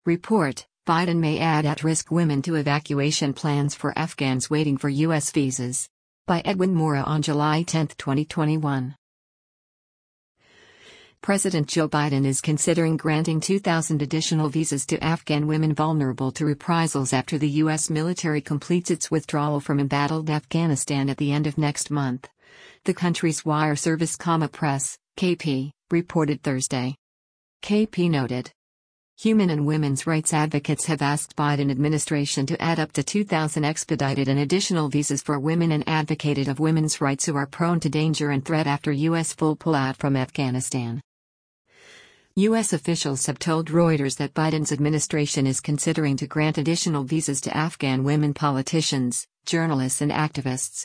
Report: Biden may add at-risk women to evacuation plans for Afghans waiting for U.S. visas. By Edwin Mora on July 10, 2021. President Joe Biden is considering granting 2,000 additional visas to Afghan women vulnerable to reprisals after the U.S. military completes its withdrawal from embattled Afghanistan at the end of next month. The country's wire service Press, KP, reported Thursday. KP noted. Human and women's rights advocates have asked Biden administration to add up to 2,000 expedited and additional visas for women and advocated of women's rights who are prone to danger and threat after U.S. full pullout from Afghanistan. U.S. officials have told Reuters that Biden's administration is considering to grant additional visas to Afghan women politicians, journalists and activists.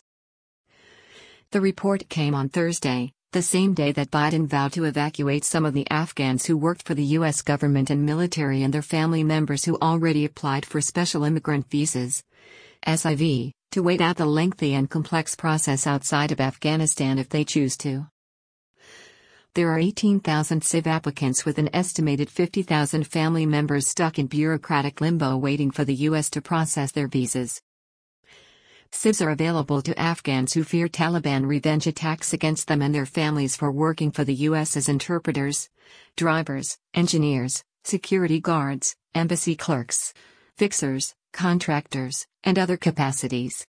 The report came on Thursday, the same day that Biden vowed to evacuate some of the Afghans who worked for the U.S. government and military and their family members who already applied for special immigrant visas, SIV, to wait out the lengthy and complex process outside of Afghanistan if they choose to. There are 18,000 SIV applicants with an estimated 50,000 family members stuck in bureaucratic limbo waiting for the U.S. to process their visas. SIVs are available to Afghans who fear Taliban revenge attacks against them and their families for working for the U.S. as interpreters, drivers, engineers, security guards, embassy clerks, fixers, contractors, and other capacities.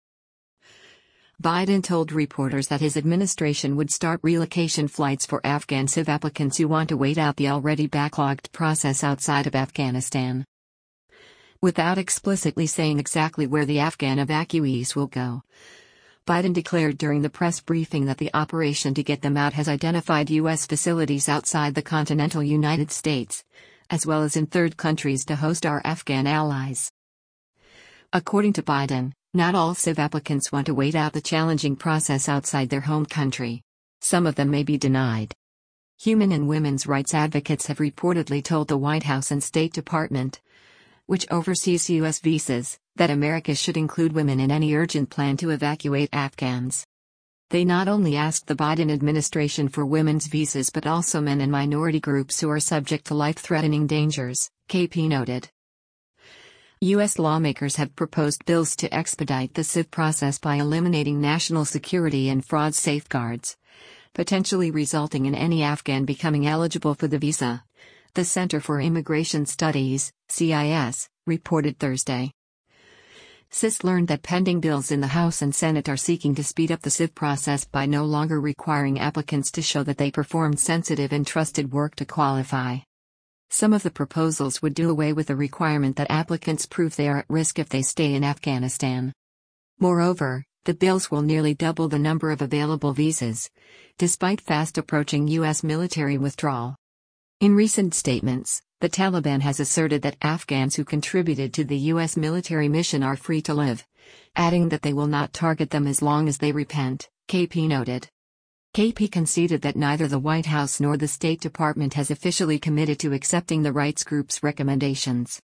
Biden told reporters that his administration would start relocation flights for Afghan SIV applicants who want to wait out the already backlogged process outside of Afghanistan. Without explicitly saying exactly where the Afghan evacuees will go, Biden declared during the press briefing that the operation to get them out has identified U.S. facilities outside the continental United States, as well as in third countries to host our Afghan allies. According to Biden, not all SIV applicants want to wait out the challenging process outside their home country. Some of them may be denied. Human and women's rights advocates have reportedly told the White House and State Department, which oversees U.S. visas, that America should include women in any urgent plan to evacuate Afghans. They not only asked the Biden administration for women's visas but also men and minority groups who are subject to life-threatening dangers, KP noted. U.S. lawmakers have proposed bills to expedite the SIV process by eliminating national security and fraud safeguards, potentially resulting in any Afghan becoming eligible for the visa, the Center for Immigration Studies, CIS, reported Thursday. CIS learned that pending bills in the House and Senate are seeking to speed up the SIV process by no longer requiring applicants to show that they performed sensitive and trusted work to qualify. Some of the proposals would do away with the requirement that applicants prove they are at risk if they stay in Afghanistan. Moreover, the bills will nearly double the number of available visas, despite fast approaching U.S. military withdrawal. In recent statements, the Taliban has asserted that Afghans who contributed to the U.S. military mission are free to live, adding that they will not target them as long as they repent, KP noted. KP conceded that neither the White House nor the State Department has officially committed to accepting the rights group's recommendations.